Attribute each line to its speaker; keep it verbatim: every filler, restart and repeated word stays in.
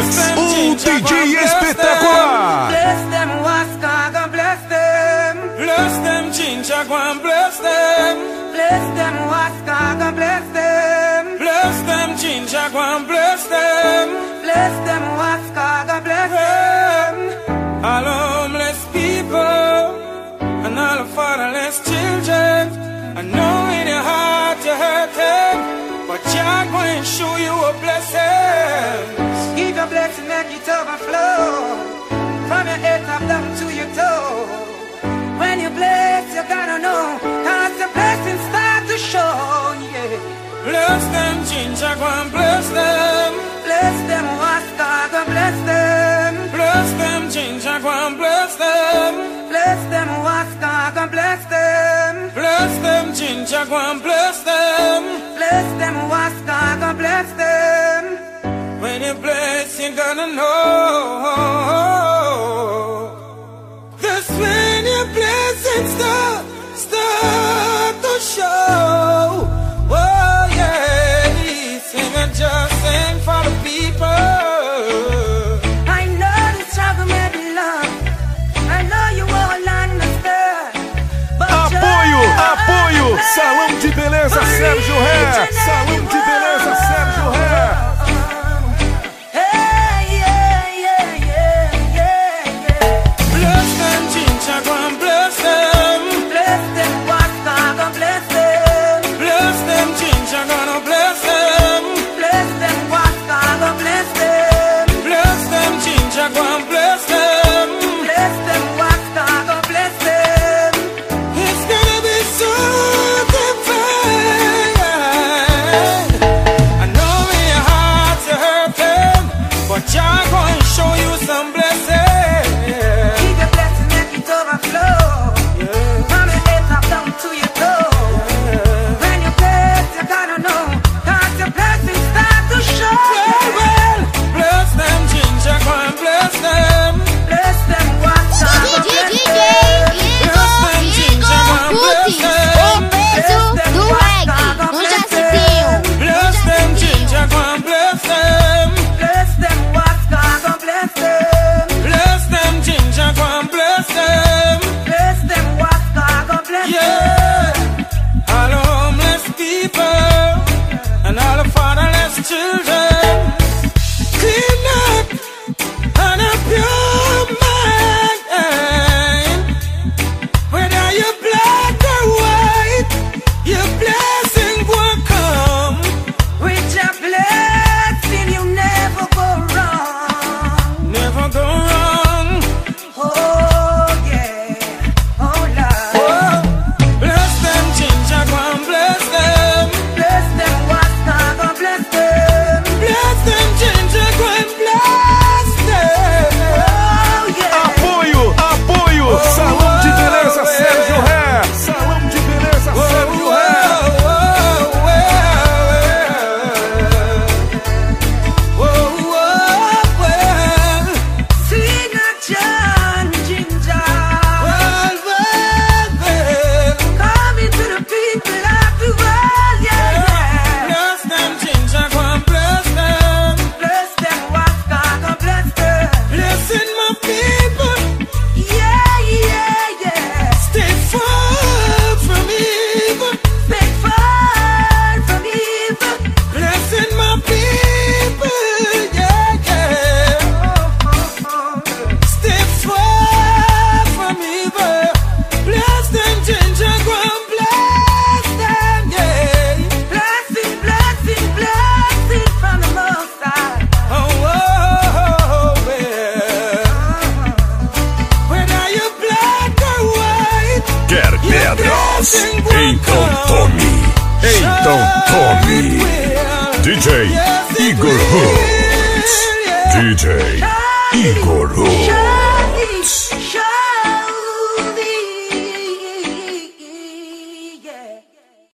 Speaker 1: Hits, um D J espetacular.
Speaker 2: Bless them, Waskaga, bless them.
Speaker 3: Bless them, Ginger, go and bless them.
Speaker 2: Bless them, Waskaga, bless them.
Speaker 3: Bless them, Ginger, go and bless them.
Speaker 2: Bless them, Waskaga, bless them.
Speaker 3: All homeless people and all the fatherless children. I know in your heart you hurt them, but Jah going to show you a blessing.
Speaker 2: Give a blessing, make it overflow. From your head top down to your toe. When you bless, you gotta know, cause the blessings start to show, yeah.
Speaker 3: Bless them, Ginger, go and bless them.
Speaker 2: Bless them, Waskaga, bless them.
Speaker 3: Bless them, Ginger, go and bless them.
Speaker 2: Bless them, Waskaga, bless them.
Speaker 3: Bless them, Ginger, go and bless them.
Speaker 2: Bless them, Waskaga, bless them.
Speaker 3: When you bless, you gonna know. That's when your blessings start, start to show. Oh yeah, sing and just sing for the people.
Speaker 2: I know the struggle may be long. I know you all understand. But
Speaker 1: Apoio,
Speaker 2: just
Speaker 1: apoio. Salão de Beleza Sérgio Ré. Salão de Beleza Sérgio Ré.
Speaker 2: Hey, yeah, yeah, yeah, yeah, yeah.
Speaker 3: Bless them, Ginger, go and bless them.
Speaker 2: Bless them, Waskaga, bless them.
Speaker 3: Bless them, Ginger, gonna bless them.
Speaker 2: Bless them, Waskaga, bless them.
Speaker 3: Bless them, Ginger, go and bless them.
Speaker 2: Bless them, Waskaga, bless them.
Speaker 3: It's gonna be so divine. I know in your heart you hurt them, but Jah gonna show you some blessing.
Speaker 2: Keep your blessing, make it overflow. From your head top down to your toe. When you bless, you gotta know, cause your blessings start to show.
Speaker 3: Well, well, bless them, Ginger, go and bless them.
Speaker 2: Bless them, Waskaga, bless them.
Speaker 3: Bless them, Ginger, go and bless them.
Speaker 4: Do reggae, no jacinho.
Speaker 3: Bless them, Ginger, go and bless them.
Speaker 2: Bless them, Waskaga, bless them.
Speaker 3: Bless them, Ginger, go and bless them.
Speaker 2: Bless them, Waskaga, bless them.
Speaker 3: Yeah, all the homeless people and all the fatherless children. Clean up and a pure mind. Whether you're black or white, your blessing will come.
Speaker 2: With your blessing, you never go wrong.
Speaker 3: Never go wrong.
Speaker 2: Oh, yeah. Oh, Lord.
Speaker 3: Oh, bless them, Ginger, go and bless them.
Speaker 2: Bless them, Waskaga, bless them.
Speaker 3: Bless them, Ginger, go and bless them.
Speaker 2: Oh, yeah.
Speaker 1: Apoio, apoio. Salão de Beleza Sérgio Ré. Salão de Beleza Sérgio Ré.
Speaker 2: Sing a John Ginger. Coming to the people of the world, yeah, yeah.
Speaker 3: Bless them, Ginger, go and bless them.
Speaker 2: Bless them, Waskaga, bless them.
Speaker 3: Blessing my people,
Speaker 2: Yeah, yeah, yeah.
Speaker 3: stay far from evil.
Speaker 2: Stay far from evil.
Speaker 3: Blessing my people, yeah, yeah.
Speaker 2: Oh, oh, oh.
Speaker 3: Stay far from evil. Bless them, Ginger, go and bless them, yeah.
Speaker 2: Blessing, blessing, blessing from the Most High.
Speaker 3: Oh, oh, oh, yeah. Whether you're black or white,
Speaker 1: Quer pedras? Então tome. Então tome. D J Igor Hoods. D J Igor Hoods.